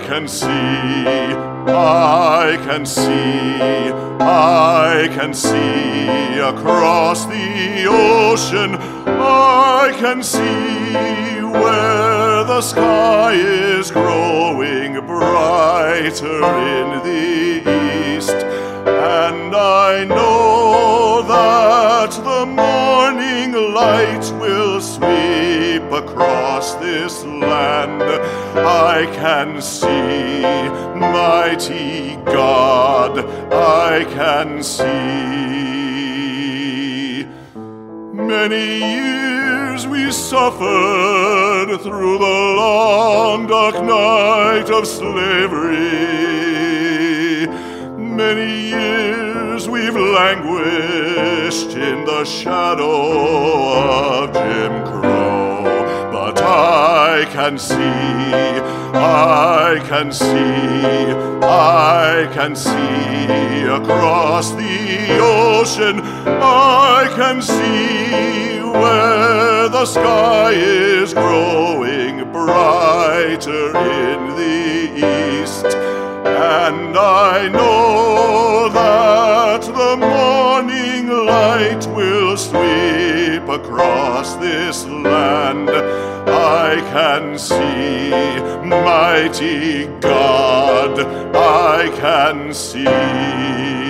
can see, I can see, I can see across the ocean. I can see where the sky is growing brighter in the east, and I know that the morning light will sweep across this land. I can see, mighty God, I can see. Many years we suffered through the long dark night of slavery. Many years we've languished in the shadow of Jim Crow. But I can see, I can see, I can see across the ocean. I can see where the sky is growing brighter in the east, and I know that the morning light will sweep across this land. I can see, mighty God, I can see.